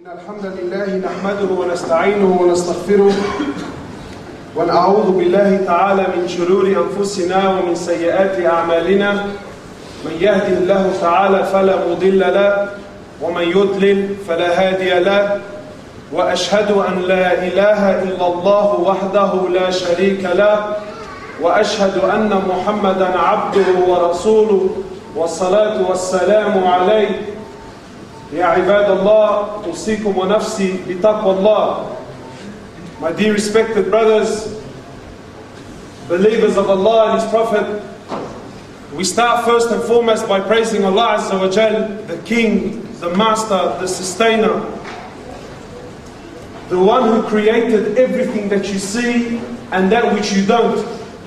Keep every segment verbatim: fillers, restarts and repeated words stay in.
إن الحمد لله نحمده ونستعينه ونستغفره ونعوذ بالله تعالى من شرور أنفسنا ومن سيئات أعمالنا من يهده الله تعالى فلا مضل له ومن يضلل فلا هادي له وأشهد أن لا إله إلا الله وحده لا شريك له وأشهد أن محمدا عبده ورسوله والصلاة والسلام عليه يا عباد الله أوصيكم ونفسي بتقوى الله. My dear respected brothers, believers of Allah and His Prophet, we start first and foremost by praising Allah Azza wa Jal, the King, the Master, the Sustainer, the one who created everything that you see and that which you don't.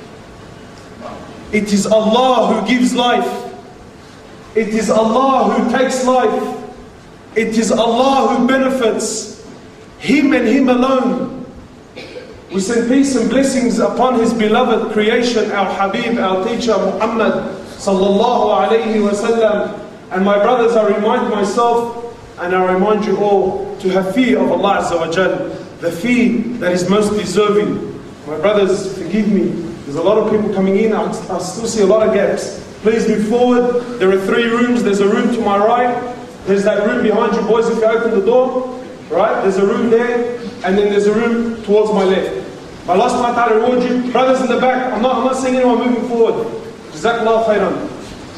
It is Allah who gives life. It is Allah who takes life. It is Allah who benefits, Him and Him alone. We send peace and blessings upon His beloved creation, our Habib, our teacher Muhammad sallallahu alayhi wa sallam. And my brothers, I remind myself and I remind you all to have fear of Allah Azza wa Jal, the fear that is most deserving. My brothers, forgive me, there's a lot of people coming in, I, I still see a lot of gaps. Please move forward. There are three rooms. There's a room to my right. There's that room behind you, boys, if you open the door. Right? There's a room there. And then there's a room towards my left. May Allah subhanahu wa ta'ala reward you. Brothers in the back, I'm not, I'm not seeing anyone moving forward. Jazakallah khairan.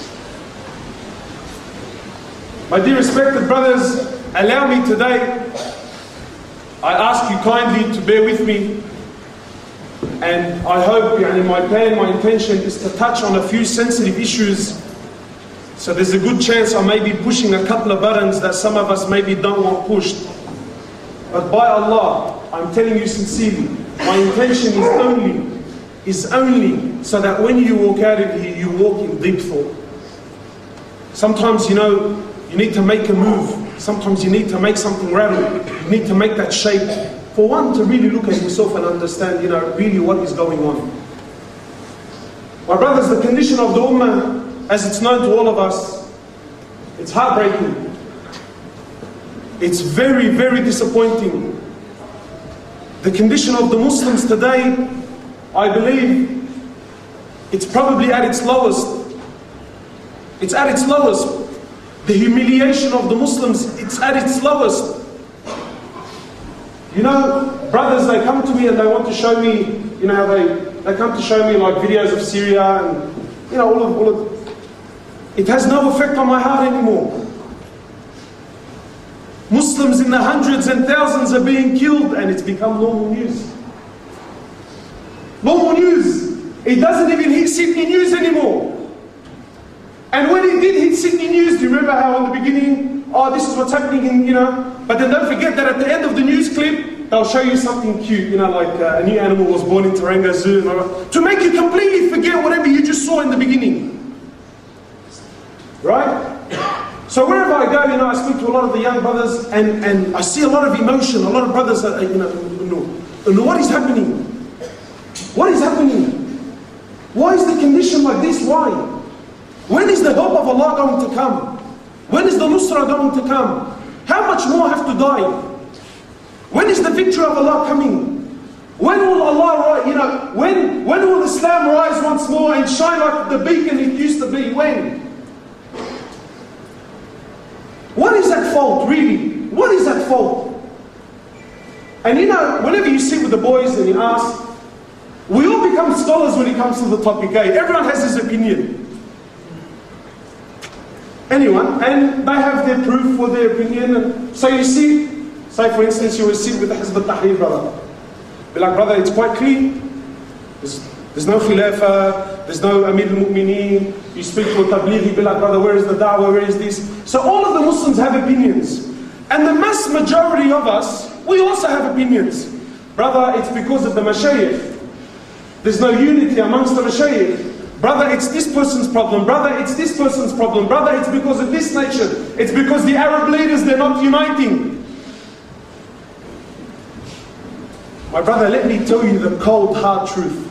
My dear respected brothers, allow me today, I ask you kindly to bear with me. And I hope, yani my plan, my intention is to touch on a few sensitive issues. So there's a good chance I may be pushing a couple of buttons that some of us maybe don't want pushed. But by Allah, I'm telling you sincerely, my intention is only, is only so that when you walk out of here, you walk in deep thought. Sometimes, you know, you need to make a move. Sometimes you need to make something rattle. You need to make that shape. For one, to really look at yourself and understand, you know, really what is going on. My brothers, the condition of the Ummah, as it's known to all of us, it's heartbreaking. It's very, very disappointing. The condition of the Muslims today, I believe, it's probably at its lowest. It's at its lowest. The humiliation of the Muslims, it's at its lowest. You know, brothers, they come to me and they want to show me, you know, how they, they come to show me like videos of Syria and, you know, all of, all of, it has no effect on my heart anymore. Muslims in the hundreds and thousands are being killed and it's become normal news. Normal news. It doesn't even hit Sydney News anymore. And when it did hit Sydney News, do you remember how in the beginning, oh, this is what's happening in, you know, but then don't forget that at the end of the news clip, they'll show you something cute, you know, like uh, a new animal was born in Taronga Zoo, and to make you completely forget whatever you just saw in the beginning. Right? So wherever I go, you know, I speak to a lot of the young brothers, and, and I see a lot of emotion, a lot of brothers that, you know, you know, what is happening? What is happening? Why is the condition like this? Why? When is the help of Allah going to come? When is the nusrah going to come? How much more have to die? When is the victory of Allah coming? When will Allah, you know, when, when will Islam rise once more and shine like the beacon it used to be? When? What is at fault, really? What is at fault? And you know, whenever you sit with the boys and you ask, we all become scholars when it comes to the topic, eh? Everyone has his opinion. Anyone, and they have their proof for their opinion. And so you see, say for instance, you will sit with the Hizb al-Tahrir brother. Be like, brother, it's quite clear. There's, there's no khilafah, there's no Amir al-Mu'mineen. You speak to a tablighi, be like, brother, where is the da'wah, where is this? So all of the Muslims have opinions. And the mass majority of us, we also have opinions. Brother, it's because of the mashayikh. There's no unity amongst the mashayikh. Brother, it's this person's problem. Brother, it's this person's problem. Brother, it's because of this nation. It's because the Arab leaders, they're not uniting. My brother, let me tell you the cold, hard truth.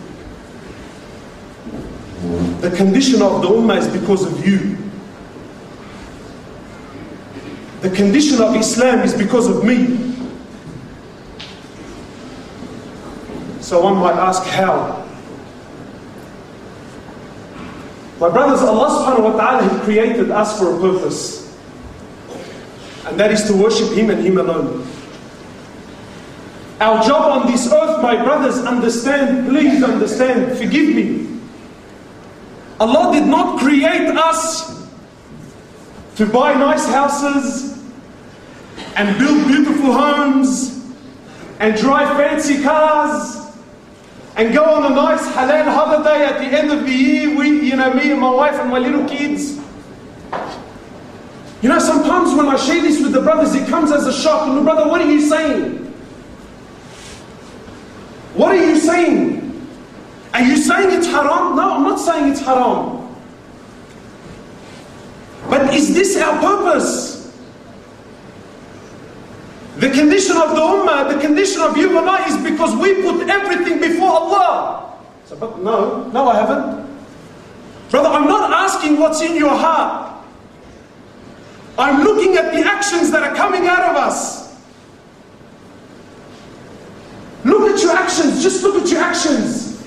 The condition of the Ummah is because of you. the condition of Islam is because of me. So one might ask, how? My brothers, Allah subhanahu wa ta'ala, He created us for a purpose. And that is to worship Him and Him alone. Our job on this earth, my brothers, understand, please understand, forgive me. Allah did not create us to buy nice houses and build beautiful homes and drive fancy cars and go on a nice halal holiday at the end of the year, we, you know, me and my wife and my little kids. You know, sometimes when I share this with the brothers, it comes as a shock. And brother, what are you saying? What are you saying? Are you saying it's haram? No, I'm not saying it's haram. But is this our purpose? The condition of the ummah, the condition of you and I is because we put everything before Allah. So, but no, no I haven't. Brother, I'm not asking what's in your heart. I'm looking at the actions that are coming out of us. Look at your actions, just look at your actions.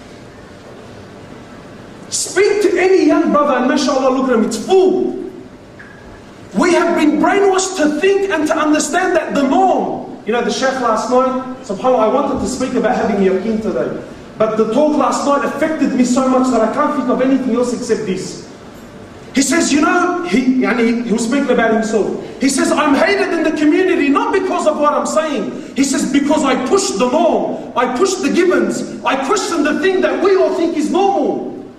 Speak to any young brother and mashallah, look at him, it's full. We have been brainwashed to think and to understand that the norm. You know, the Shaykh last night, subhanAllah, I wanted to speak about having yaqeen today. But the talk last night affected me so much that I can't think of anything else except this. He says, you know, he, yani, he was speaking about himself. He says, I'm hated in the community, not because of what I'm saying. He says, because I push the norm. I push the givens. I question the thing that we all think is normal.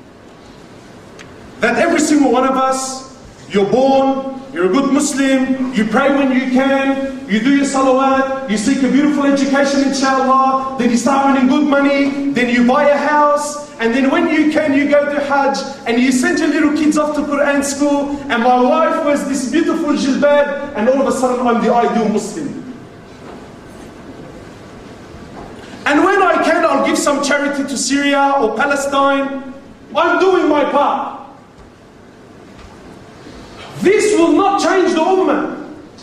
That every single one of us, you're born, you're a good Muslim, you pray when you can, you do your salawat, you seek a beautiful education inshallah, then you start earning good money, then you buy a house, and then when you can you go to Hajj, and you send your little kids off to Quran school, and my wife wears this beautiful jilbab, and all of a sudden I'm the ideal Muslim. And when I can, I'll give some charity to Syria or Palestine. I'm doing my part. This will not change the ummah.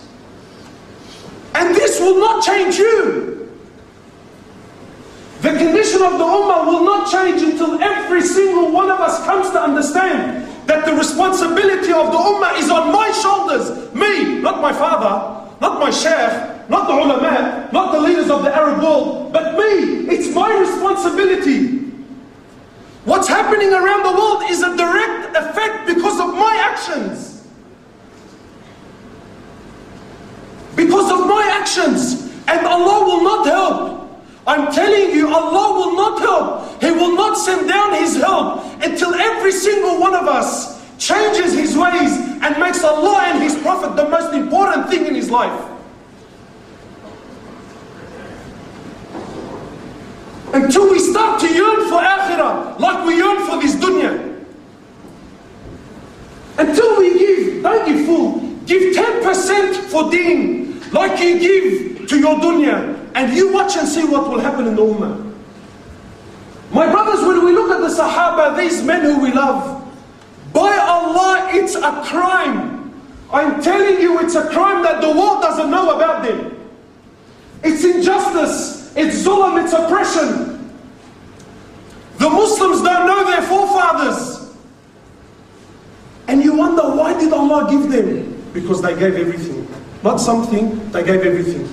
And this will not change you. The condition of the ummah will not change until every single one of us comes to understand that the responsibility of the ummah is on my shoulders. Me, not my father, not my sheikh, not the ulama, not the leaders of the Arab world, but me. It's my responsibility. What's happening around the world is a direct effect because of my actions. Because of my actions. And Allah will not help. I'm telling you, Allah will not help. He will not send down His help until every single one of us changes his ways and makes Allah and His Prophet the most important thing in his life. Until we start to yearn for akhirah like we yearn for this dunya. Until we give, don't give full, give ten percent for deen like you give to your dunya, and you watch and see what will happen in the ummah. My brothers, when we look at the Sahaba, these men who we love, by Allah, it's a crime. I'm telling you, it's a crime that the world doesn't know about them. It's injustice, it's zulm, it's oppression. The Muslims don't know their forefathers. And you wonder, why did Allah give them? Because they gave everything. Not something, they gave everything.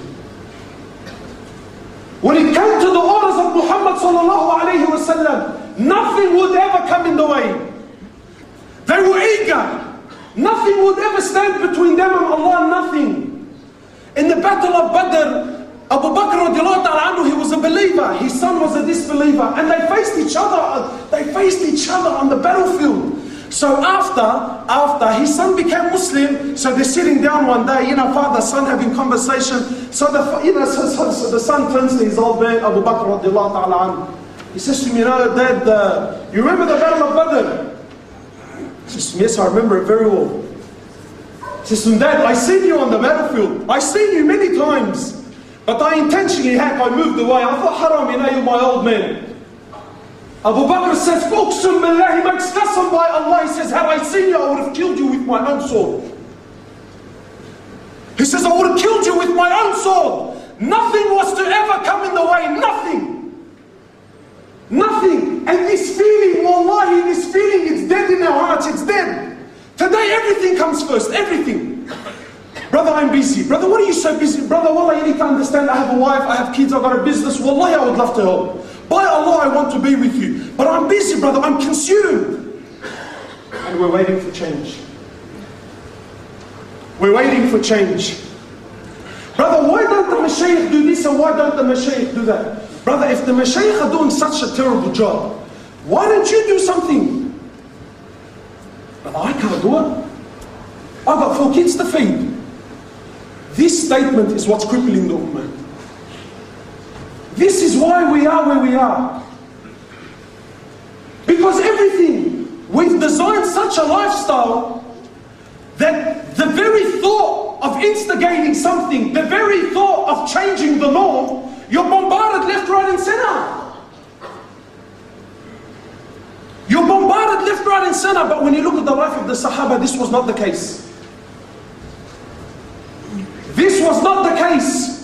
When it came to the orders of Muhammad sallallahu alayhi wa sallam, nothing would ever come in the way. They were eager. Nothing would ever stand between them and Allah, nothing. In the battle of Badr, Abu Bakr radiallahu ta'ala anhu, he was a believer, his son was a disbeliever, and they faced each other, they faced each other on the battlefield. So after, after his son became Muslim, so they're sitting down one day, you know, father, son having conversation. So the, you know, so, so, so the son turns to his old man, Abu Bakr radiallahu ta'ala anhu. He says to him, you know, Dad, uh, you remember the battle of Badr? He says to me, yes, I remember it very well. He says to him, Dad, I seen you on the battlefield. I seen you many times. But I intentionally, heck, I moved away. I thought, haram, you know, you're my old man. Abu Bakr says, Uqsum billah, he makes qasam by Allah. He says, had I seen you, I would have killed you with my own sword. He says, I would have killed you with my own sword. Nothing was to ever come in the way, nothing. Nothing. And this feeling, wallahi, this feeling, it's dead in our hearts, it's dead. Today everything comes first, everything. Brother, I'm busy. Brother, what are you so busy? Brother, wallah, you need to understand, I have a wife, I have kids, I've got a business. Wallahi, I would love to help. By Allah, I want to be with you. But I'm busy, brother, I'm consumed. And we're waiting for change. We're waiting for change. Brother, why don't the Mashaykh do this and why don't the Mashaykh do that? Brother, if the Mashaykh are doing such a terrible job, why don't you do something? Brother, I can't do it. I've got four kids to feed. This statement is what's crippling the Ummah. This is why we are where we are. Because everything, we've designed such a lifestyle that the very thought of instigating something, the very thought of changing the norm, you're bombarded left, right and center. You're bombarded left, right and center. But when you look at the life of the Sahaba, this was not the case. This was not the case.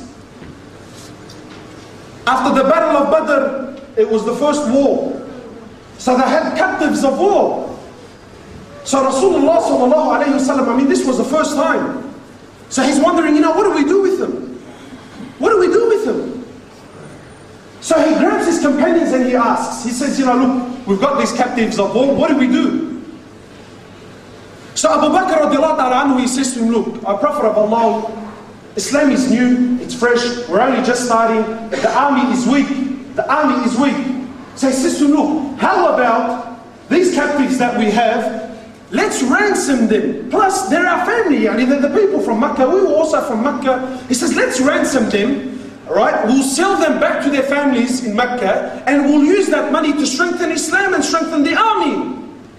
After the Battle of Badr, it was the first war. So they had captives of war. So Rasulullah sallallahu alayhi wa sallam, I mean, this was the first time. So he's wondering, you know, what do we do with them? What do we do with them? So he grabs his companions and he asks, he says, you know, look, we've got these captives of war, what do we do? So Abu Bakr radiallahu ta'ala anhu, he says to him, look, our Prophet of Allah, Islam is new, it's fresh, we're only just starting, the army is weak, the army is weak. So he says to him, look, how about these captives that we have, let's ransom them. Plus, they're our family, I mean, they're the people from Mecca, we were also from Mecca. He says, let's ransom them, alright? We'll sell them back to their families in Mecca, and we'll use that money to strengthen Islam and strengthen the army.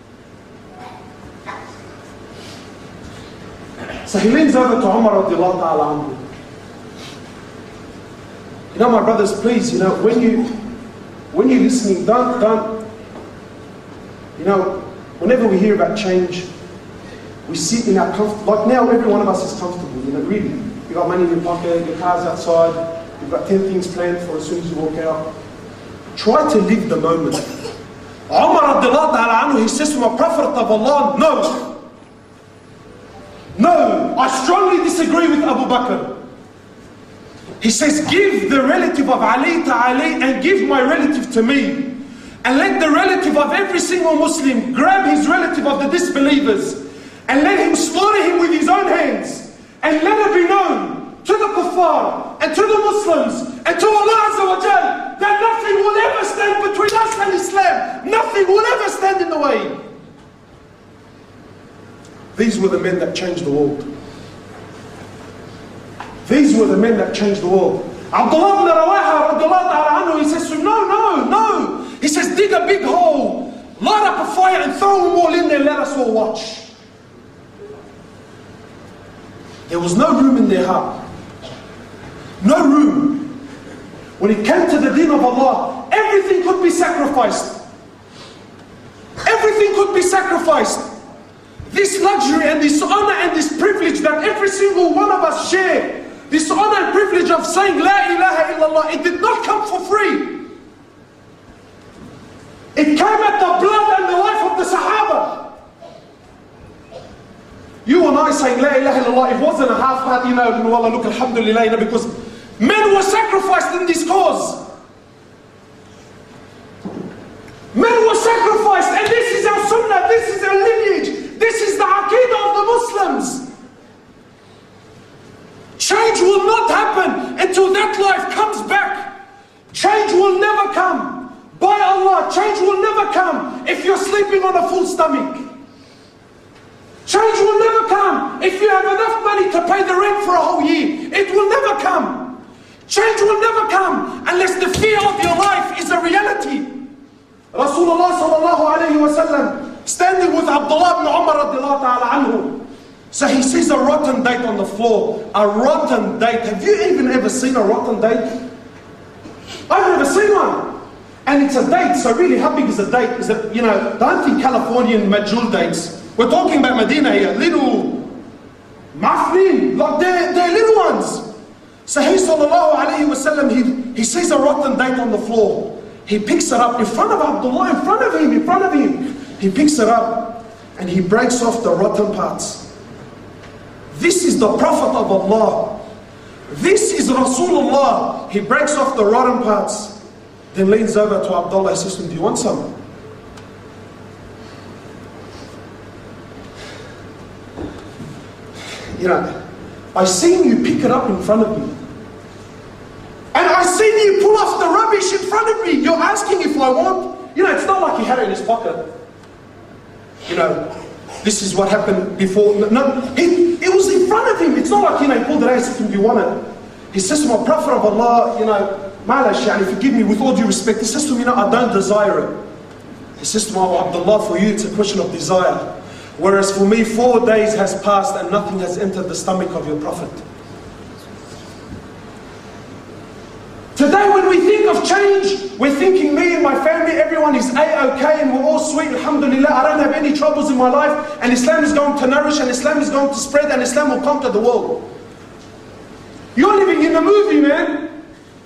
So he leans over to Umar radiallahu ta'ala anhu. You know, my brothers, please, you know, when you when you're listening, don't, don't, you know, whenever we hear about change, we sit in our comfort, like now every one of us is comfortable, you know, really. You've got money in your pocket, your car's outside, you've got ten things planned for as soon as you walk out. Try to live the moment. Umar radiallahu ta'ala anhu, he says to my Prophet of Allah, no. No, I strongly disagree with Abu Bakr. He says, give the relative of Ali to Ali and give my relative to me. And let the relative of every single Muslim grab his relative of the disbelievers and let him slaughter him with his own hands. And let it be known to the kuffar and to the Muslims and to Allah Azza wa Jal that nothing will ever stand between us and Islam. Nothing will ever stand in the way. These were the men that changed the world. These were the men that changed the world. Abdullah ibn Rawaha radiallahu ta'ala anhu, he says to him, no, no, no. He says, dig a big hole, light up a fire and throw them all in there, let us all watch. There was no room in their heart. No room. When it came to the deen of Allah, everything could be sacrificed. Everything could be sacrificed. This luxury and this honor and this privilege that every single one of us share, this honor and privilege of saying La ilaha illallah, it did not come for free. It came at the blood and the life of the Sahaba. You and I saying La ilaha illallah, it wasn't a half-heart, you know, wallah, look, alhamdulillah, you know, because men were sacrificed in this cause. Men were sacrificed, and this is our sunnah, this is our lineage. This is the aqidah of the Muslims. Change will not happen until that life comes back. Change will never come. By Allah, change will never come if you're sleeping on a full stomach. Change will never come if you have enough money to pay the rent for a whole year. It will never come. Change will never come unless the fear of your life is a reality. Rasulullah sallallahu alayhi wa sallam, standing with Abdullah ibn Umar radiallahu ta'ala anhu. So he sees a rotten date on the floor. A rotten date. Have you even ever seen a rotten date? I've never seen one. And it's a date, so really how big is a date? Is it, you know, don't think Californian Majul dates. We're talking about Medina here. Little muffin, him like they're, they're little ones. So he sallallahu alayhi wasallam, he, he sees a rotten date on the floor. He picks it up in front of Abdullah, in front of him, in front of him. He picks it up and he breaks off the rotten parts. This is the Prophet of Allah. This is Rasulullah. He breaks off the rotten parts, then leans over to Abdullah and says to him, do you want some? You know, I seen you pick it up in front of me. And I seen you pull off the rubbish in front of me. You're asking if I want. You know, it's not like he had it in his pocket. You know, this is what happened before. No, it, it was in front of him. It's not like, you know, he pulled it out and said to him, do you want it? He says to my Prophet of Allah, you know, Malash, yani, forgive me with all due respect. He says to me, no, I don't desire it. He says to me, oh, Abdullah, for you it's a question of desire. Whereas for me, four days has passed and nothing has entered the stomach of your Prophet. Today when we think of change, we're thinking me and my family, everyone is A-OK and we're all sweet, alhamdulillah, I don't have any troubles in my life, and Islam is going to nourish and Islam is going to spread and Islam will conquer the world. You're living in a movie, man.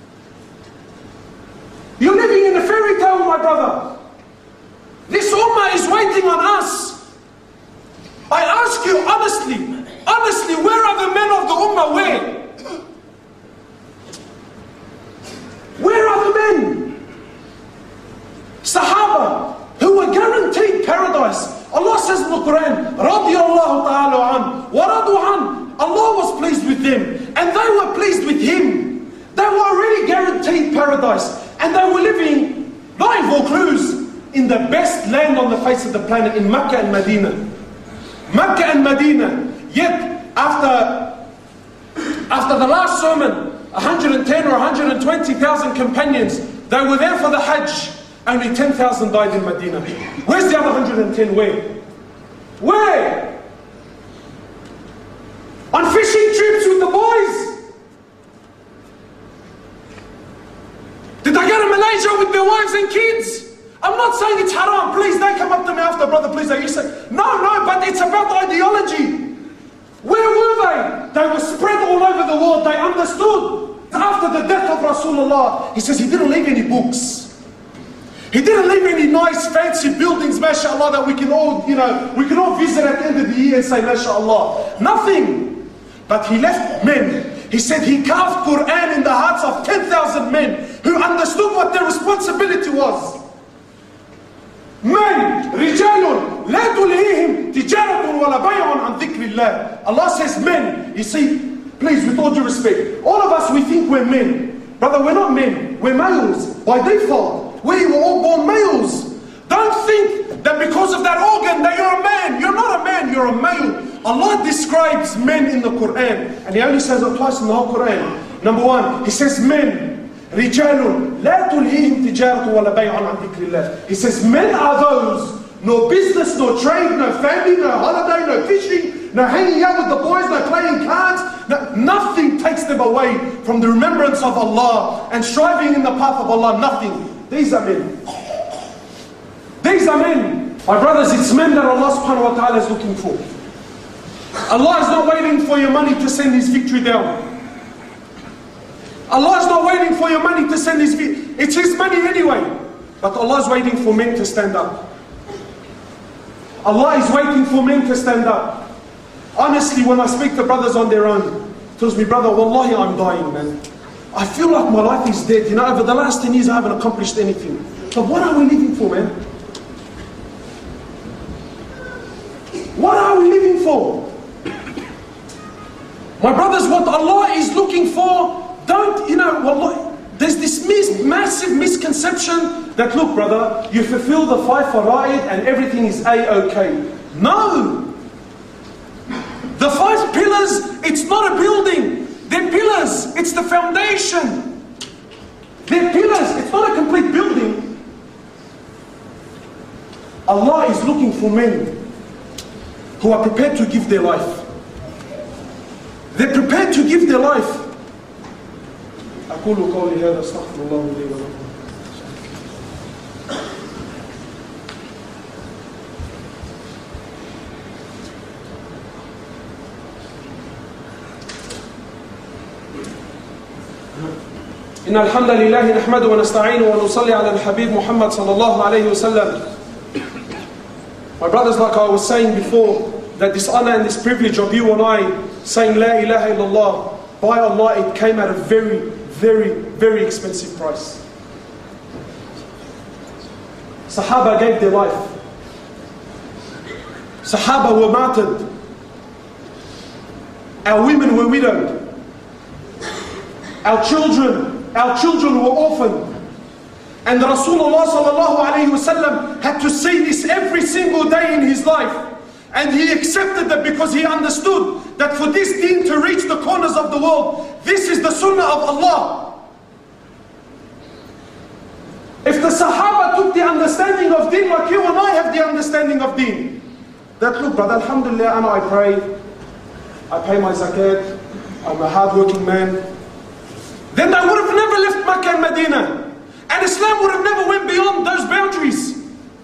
You're living in a fairy tale, my brother. This ummah is waiting on us. I ask you honestly, honestly, where are the men of the ummah? Where? Where are the men? Sahaba, who were guaranteed paradise. Allah says in the Quran, radiyallahu ta'ala an, wa radu an. Allah was pleased with them, and they were pleased with Him. They were already guaranteed paradise, and they were living, not in Vaucluse, in the best land on the face of the planet, in Mecca and Medina. Mecca and Medina. Yet, after, after the last sermon, one hundred ten or one hundred twenty thousand companions, they were there for the Hajj. Only ten thousand died in Medina. Where's the other one hundred ten? Where? Where? On fishing trips with the boys? Did they go to Malaysia with their wives and kids? I'm not saying it's haram. Please don't come up to me after, brother. Please, you say no, no. But it's about ideology. Where were they? They were spread all over the world. They understood. After the death of Rasulullah, he says he didn't leave any books. He didn't leave any nice fancy buildings, mashallah, that we can all, you know, we can all visit at the end of the year and say, mashallah. Nothing. But he left men. He said he carved Quran in the hearts of ten thousand men who understood what their responsibility was. Men, رجال لا تلهيهم تجارة ولا بيع عن ذكر الله. Allah says men. You see, please, with all due respect, all of us, we think we're men. Brother, we're not men. We're males by default. We were all born males. Don't think that because of that organ that you're a man. You're not a man, you're a male. Allah describes men in the Quran, and He only says it twice in the whole Quran. Number one, He says men. رجال لا تلهيهم تجارة ولا بيع عن ذكر الله. He says men are those, no business, no trade, no family, no holiday, no fishing, no hanging out with the boys, no playing cards. No, nothing takes them away from the remembrance of Allah and striving in the path of Allah. Nothing. These are men. These are men. My brothers, it's men that Allah subhanahu wa ta'ala is looking for. Allah is not waiting for your money to send His victory down. Allah is not waiting for your money to send His victory. It's His money anyway. But Allah is waiting for men to stand up. Allah is waiting for men to stand up. Honestly, when I speak to brothers on their own, tells me, brother, wallahi, I'm dying, man. I feel like my life is dead. You know, over the last ten years, I haven't accomplished anything. But what are we living for, man? What are we living for? My brothers, what Allah is looking for, don't, you know, wallah, there's this mis massive misconception that, look, brother, you fulfill the five fara'id and everything is A-OK. No! The five pillars, it's not a building. They're pillars. It's the foundation. They're pillars. It's not a complete building. Allah is looking for men who are prepared to give their life. They're prepared to give their life. أقول قولي هذا استغفر الله لي ولكم. إن الحمد لله نحمده ونستعينه ونصلي على الحبيب محمد صلى الله عليه وسلم. My brothers, like I was saying before, that this honor and this privilege of you and I saying La ilaha illallah, by Allah, it came at a very, very, very expensive price. Sahaba gave their life. Sahaba were martyred. Our women were widowed. Our children, our children were orphaned. And Rasulullah sallallahu alayhi wasallam had to see this every single day in his life. And he accepted that because he understood that for this deen to reach the corners of the world, this is the sunnah of Allah. If the Sahaba took the understanding of deen like you and I have the understanding of deen, that look brother, alhamdulillah, I know I pray, I pay my zakat, I'm a hard-working man, then they would have never left Makkah and Medina. And Islam would have never went beyond those boundaries.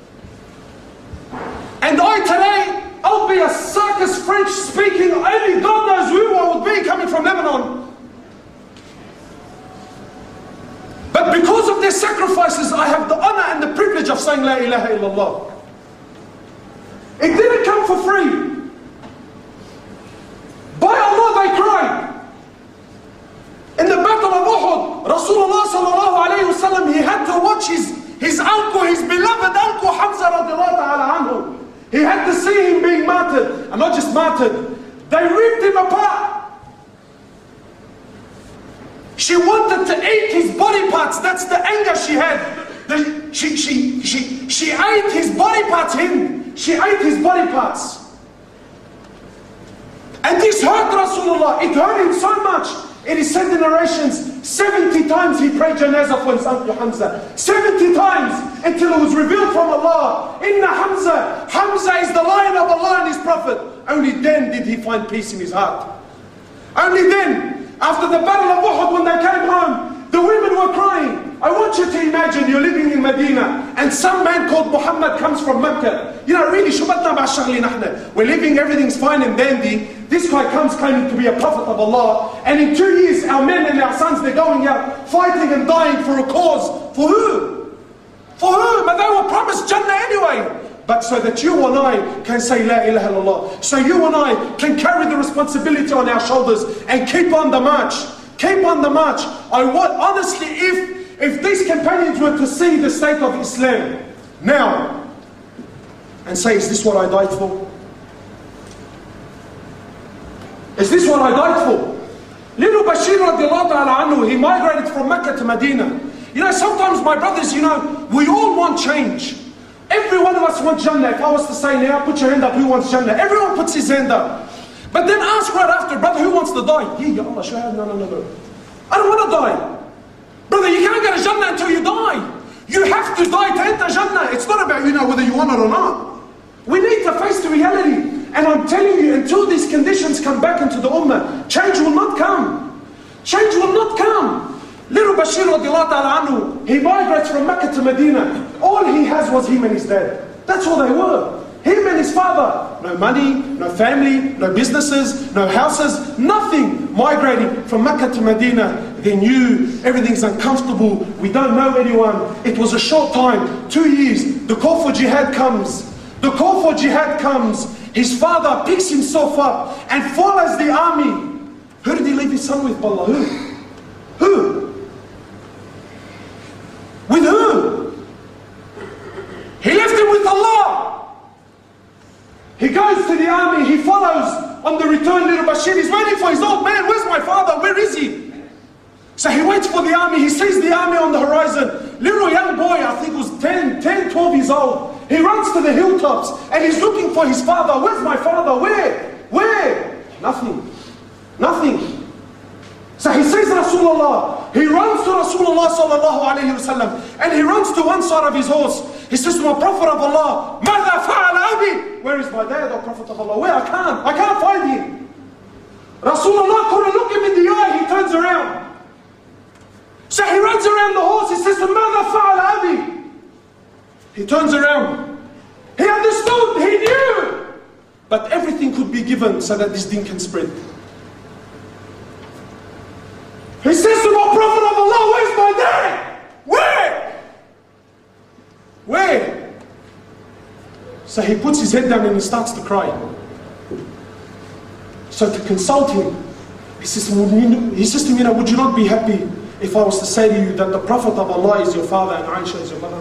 And I today, I'll be a circus French speaking, only God knows who I would be coming from Lebanon. But because of their sacrifices, I have the honor and the privilege of saying La ilaha illallah. It didn't come for free. By Allah they cried. In the battle of Uhud, Rasulullah sallallahu alayhi wasallam, he had to watch his, his uncle, his beloved uncle Hamza radiallahu ta'ala anhu. He had to see him being martyred, and not just martyred, they ripped him apart. She wanted to eat his body parts, that's the anger she had. The, she, she, she, she ate his body parts, him. She ate his body parts. And this hurt Rasulullah, it hurt him so much. It is said in narrations, seventy times he prayed janazah for his uncle Hamza. seventy times until it was revealed from Allah. Inna Hamza, Hamza is the lion of Allah and his Prophet. Only then did he find peace in his heart. Only then, after the battle of Uhud, when they came home, the women were crying. I want you to imagine you're living in Medina and some man called Muhammad comes from Mecca. You know, really, we're living, everything's fine and dandy. This guy comes claiming to be a prophet of Allah, and in two years our men and our sons, they're going out fighting and dying for a cause. For who? For who? But they were promised Jannah anyway. But so that you and I can say La ilaha illallah, so you and I can carry the responsibility on our shoulders and keep on the march. Keep on the march. I want, honestly, if, if these companions were to see the state of Islam now and say, is this what I died for? Is this what I died for? Little Bashir radiallahu ta'ala anhu, he migrated from Mecca to Medina. You know, sometimes my brothers, you know, we all want change. Every one of us wants Jannah. If I was to say now, put your hand up, who wants Jannah? Everyone puts his hand up. But then ask right after, brother, who wants to die? Yeah, ya Allah, shahad, no, no, no, no. I don't want to die. Brother, you can't get a Jannah until you die. You have to die to enter Jannah. It's not about, you know, whether you want it or not. We need to face the reality. And I'm telling you, until these conditions come back into the ummah, change will not come. Change will not come. Little Bashir radiallahu ta'ala anhu, he migrates from Mecca to Medina. All he has was him and his dad. That's all they were. Him and his father. No money, no family, no businesses, no houses, nothing. Migrating from Mecca to Medina. They knew everything's uncomfortable. We don't know anyone. It was a short time, two years. The call for jihad comes. The call for jihad comes. His father picks himself up and follows the army. Who did he leave his son with, Wallah? Who? Who? With who? He left him with Allah. He goes to the army, he follows on the return. Little Bashir, he's waiting for his old man. Where's my father? Where is he? So he waits for the army, he sees the army on the horizon. Little young boy, I think was ten, ten, twelve years old. He runs to the hilltops and he's looking for his father. Where's my father? Where? Where? Nothing. Nothing. So he sees Rasulullah. He runs to Rasulullah sallallahu alayhi wa sallam, and he runs to one side of his horse. He says to my Prophet of Allah, ماذا فعل أبي? Where is my dad, O Prophet of Allah? Where? I can't. I can't find him. Rasulullah couldn't look him in the eye. He turns around. So he runs around the horse. He says to ماذا فعل أبي? He turns around. He understood. He knew. But everything could be given so that this deen can spread. He says to my Prophet of Allah, where's my dad? Where? Where? So he puts his head down and he starts to cry. So to consult him, he says, he says to me, would you not be happy if I was to say to you that the Prophet of Allah is your father and Aisha is your mother?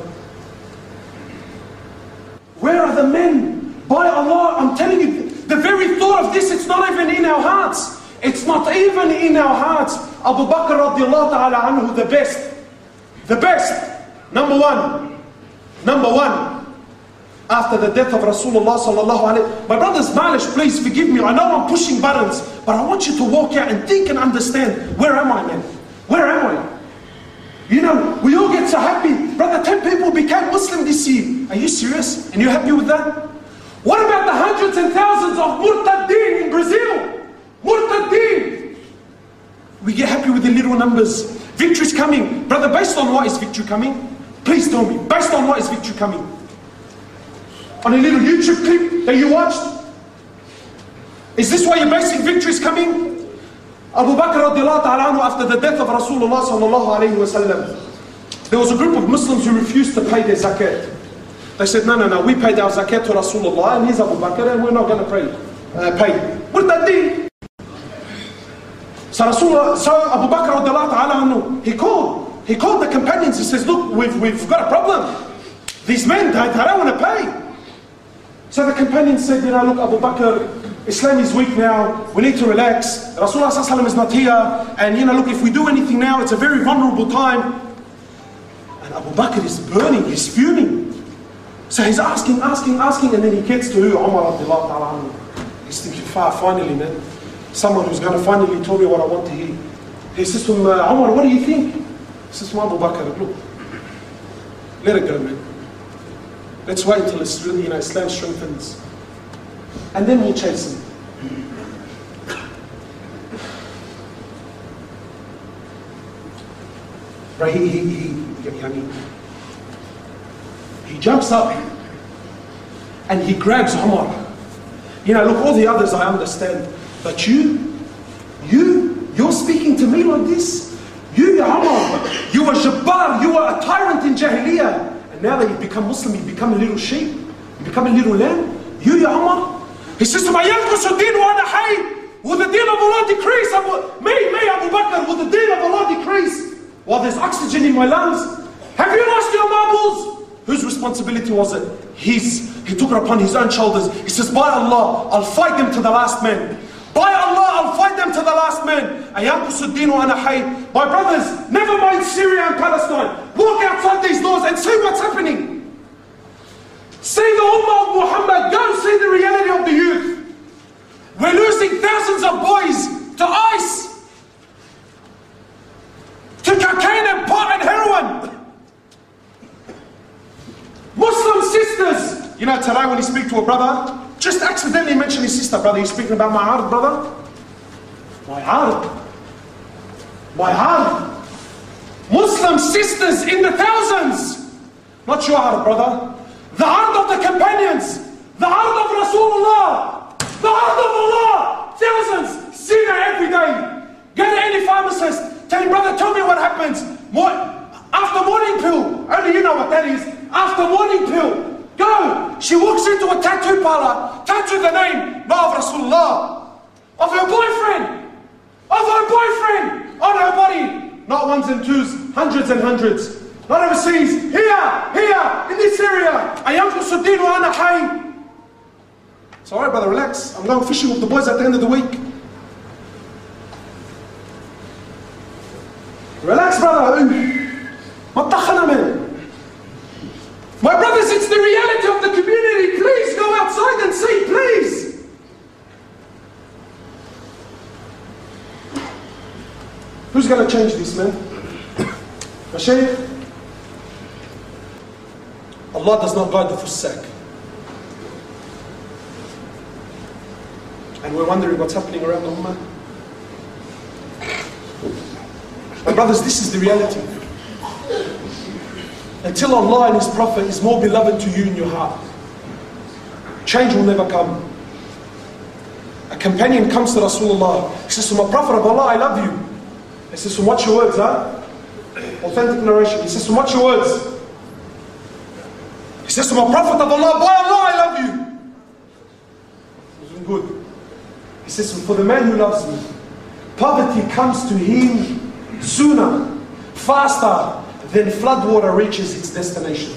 Where are the men? By Allah, I'm telling you, the very thought of this, it's not even in our hearts. It's not even in our hearts. Abu Bakr radiallahu ta'ala anhu, the best. The best. Number one. Number one. After the death of Rasulullah sallallahu alayhi. My brothers, Malish, please forgive me. I know I'm pushing buttons, but I want you to walk out and think and understand. Where am I, man? Where am I? You know, we all get so happy. Brother, ten people became Muslim this year. Are you serious? And you're happy with that? What about the hundreds and thousands of Murtaddeen in Brazil? Murtaddeen! We get happy with the little numbers. Victory's coming. Brother, based on what is victory coming? Please tell me. Based on what is victory coming? On a little YouTube clip that you watched? Is this why you're basing victory's coming? Abu Bakr radiallahu ta'ala anhu, after the death of Rasulullah sallallahu alayhi wa sallam, there was a group of Muslims who refused to pay their zakat. They said, no, no, no, we paid our zakat to Rasulullah and he's Abu Bakr and we're not going to pay. Uh, pay. Murtaddeen. So Rasulullah, so Abu Bakr radiallahu ta'ala anhu, he called, he called the companions, he says, look, we've, we've got a problem. These men, they, they don't want to pay. So the companions said, you know, look, Abu Bakr, Islam is weak now, we need to relax. Rasulullah sallallahu alayhi wa sallam is not here, and you know, look, if we do anything now, it's a very vulnerable time. And Abu Bakr is burning, he's fuming. So he's asking, asking, asking, and then he gets to who? Umar radiallahu ta'ala anhu. He's thinking, far, finally, man. Someone who's going to finally tell me what I want to hear. He says to him, uh, Umar, what do you think? He says to Abu Bakr, look, let it go, man. Let's wait until it's really, you know, Islam strengthens. And then we'll chase him. Right, he, he, he, I mean, he jumps up and he grabs Umar. You know, look, all the others I understand, but you, you, you're speaking to me like this? You, Umar, you were Jabbar, you were a tyrant in Jahiliyyah. And now that you've become Muslim, you become a little sheep, you become a little lamb. You, Ya Umar. He says to my يَنْقُسُ الدِّينُ وَأَنَا حَيٍّ. Will the deen of Allah decrease? Abu, me, me, Abu Bakr, will the deen of Allah decrease? While there's oxygen in my lungs. Have you lost your marbles? Whose responsibility was it? His. He took it upon his own shoulders. He says, by Allah, I'll fight them to the last man. By Allah, I'll fight them to the last man. أَيَنْقُسُ الدِّينُ وَأَنَا حَيٍّ. My brothers, never mind Syria and Palestine. Walk outside these doors and see what's happening. See the Ummah of Muhammad, go see the reality of the youth. We're losing thousands of boys to ice, to cocaine and pot and heroin. Muslim sisters. You know, today when you speak to a brother, just accidentally mention his sister, brother. You're speaking about my heart, brother? My heart. My heart. Muslim sisters in the thousands. Not your heart, brother. The heart of the companions, the heart of Rasulullah, the heart of Allah, thousands, sinner every day. Go to any pharmacist, tell him, brother, tell me what happens. More, after morning pill, only you know what that is. After morning pill, go. She walks into a tattoo parlor, tattoo the name, not of Rasulullah, of her boyfriend, of her boyfriend, on her body. Not ones and twos, hundreds and hundreds. Not overseas, here, here, in this area. أَيَنْقُسُ الدِّينُ وَأَنَا حَيٍّ. It's alright, brother, relax. I'm going fishing with the boys at the end of the week. Relax, brother. Man. My brothers, it's the reality of the community. Please go outside and see, please. Who's going to change this, man? Mashaykh? Allah does not guide the fussak. And we're wondering what's happening around the ummah. My brothers, this is the reality. Until Allah and His Prophet is more beloved to you in your heart, change will never come. A companion comes to Rasulullah. He says to my Prophet of Allah, I love you. He says, so what's your words, huh? authentic narration. He says, "So watch your words." He says to my Prophet of Allah, "By Allah, I love you." It was good. He says, "For the man who loves me, poverty comes to him sooner, faster than floodwater reaches its destination."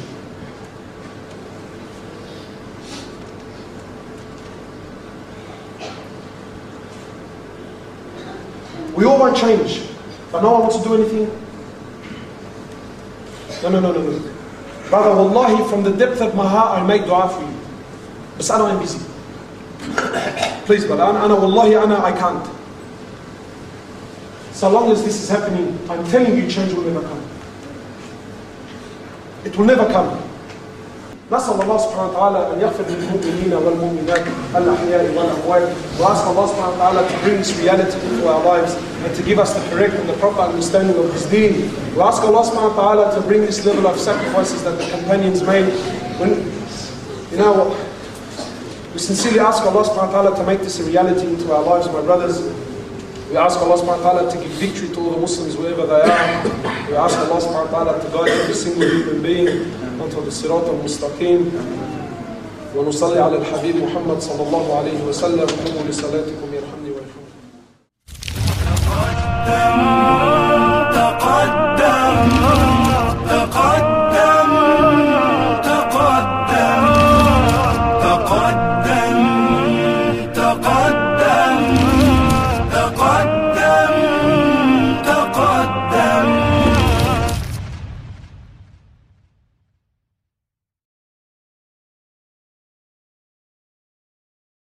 We all want change, but no one wants to do anything. No, no, no, no, no. Brother, wallahi, from the depth of my heart, I make dua for you. But I know I'm busy. Please, brother, ana wallahi, ana, I can't. So long as this is happening, I'm telling you, change will never come. It will never come. نسأل الله سبحانه وتعالى أن يغفر للمؤمنين والمؤمنات الأحياء والأموات. We ask Allah subhanahu wa ta'ala to bring this reality into our lives and to give us the correct and the proper understanding of His deen. We ask Allah subhanahu wa ta'ala to bring this level of sacrifices that the companions made. When, you know, we sincerely ask Allah subhanahu wa ta'ala to make this a reality into our lives, my brothers. We ask Allah subhanahu wa ta'ala to give victory to all the Muslims wherever they are. We ask Allah subhanahu wa ta'ala to guide every single human being onto the Sirat al-Mustaqim. ونصلي على الحبيب محمد صلى الله عليه وسلم. قوموا لصلاتكم يرحمني ويرحمكم.